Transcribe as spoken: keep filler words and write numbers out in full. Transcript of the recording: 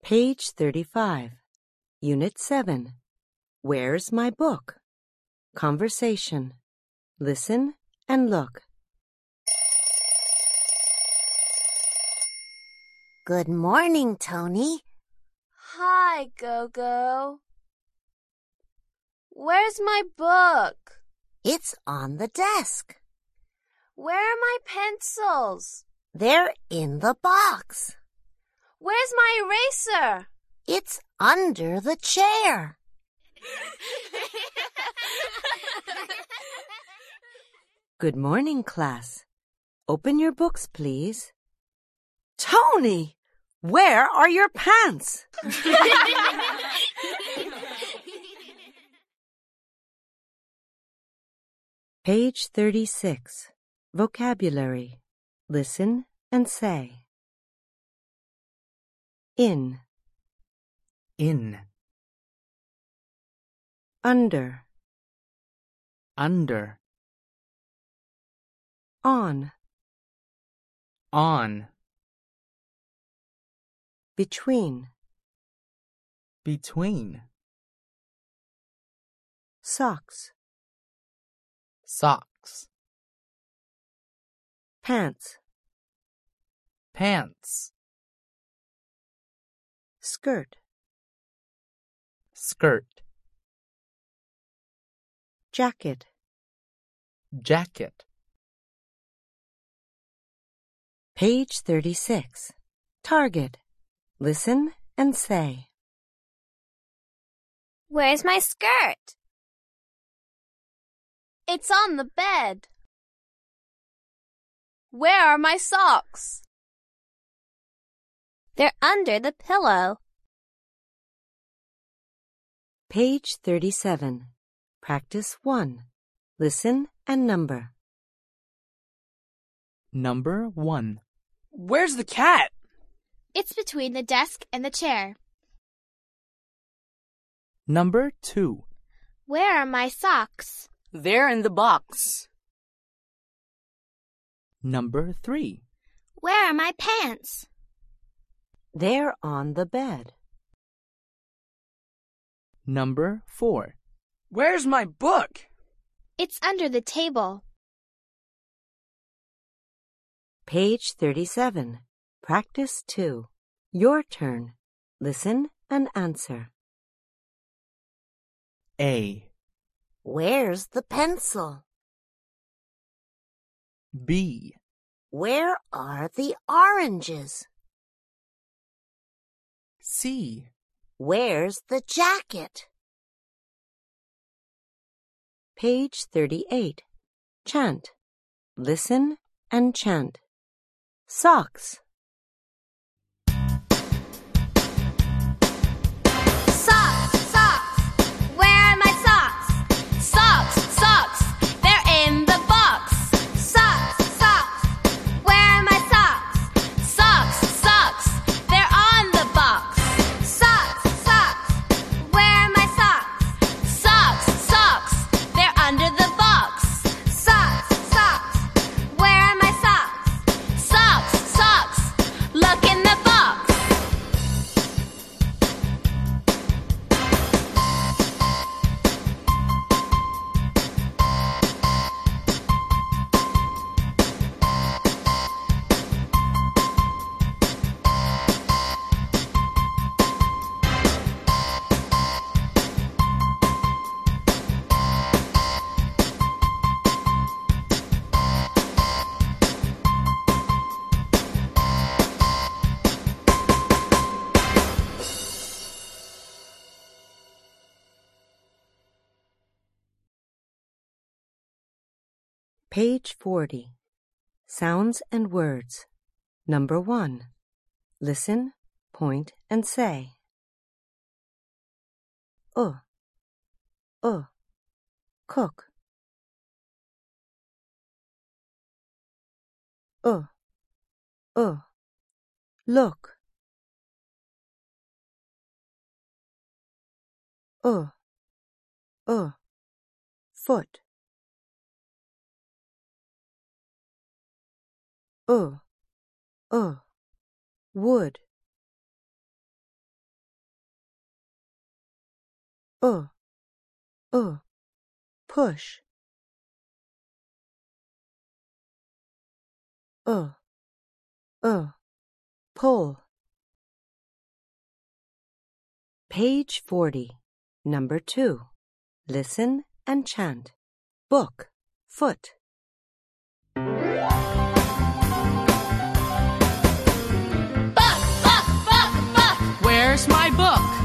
Page thirty-five, Unit seven. Where's my book? Conversation. Listen and look. Good morning, Tony. Hi, Gogo. Where's my book? It's on the desk. Where are my pencils? They're in the box. Where's my eraser? It's under the chair. Good morning, class. Open your books, please. Tony, where are your pants? Page thirty-six, Vocabulary. Listen and say. In, In, under, under, on, on, between, between, socks, socks, pants, pants, skirt, skirt, jacket. jacket. Page thirty-six, Target. Listen and say. Where's my skirt? It's on the bed. Where are my socks? They're under the pillow. Page thirty-seven, Practice one. Listen and number. Number one. Where's the cat? It's between the desk and the chair. Number two. Where are my socks? They're in the box. Number three. Where are my pants? They're on the bed. Number four. Where's my book? It's under the table. Page thirty-seven, Practice two. Your turn. Listen and answer. A, Where's the pencil? B, Where are the oranges? C, Where's the jacket? Page thirty-eight, Chant. Listen and chant. Socks. Socks, socks. Where are my socks? Socks, socks. They're in the box. Socks, socks. Where are my socks? Socks, socks. They're on the box. Socks, socks. Where are my socks? Socks, socks. They're under the box. Socks, socks. Where are my socks? Socks, socks. Look in the box. Page forty, Sounds and words. Number one. Listen, point, and say. Uh, uh, cook. Uh, uh, look. Uh, uh, foot. Uh, uh, wood. uh, uh, push. Uh, uh, pull. Page forty, number two. Listen and chant. Book, foot. Book, book, book, book. Where's my book?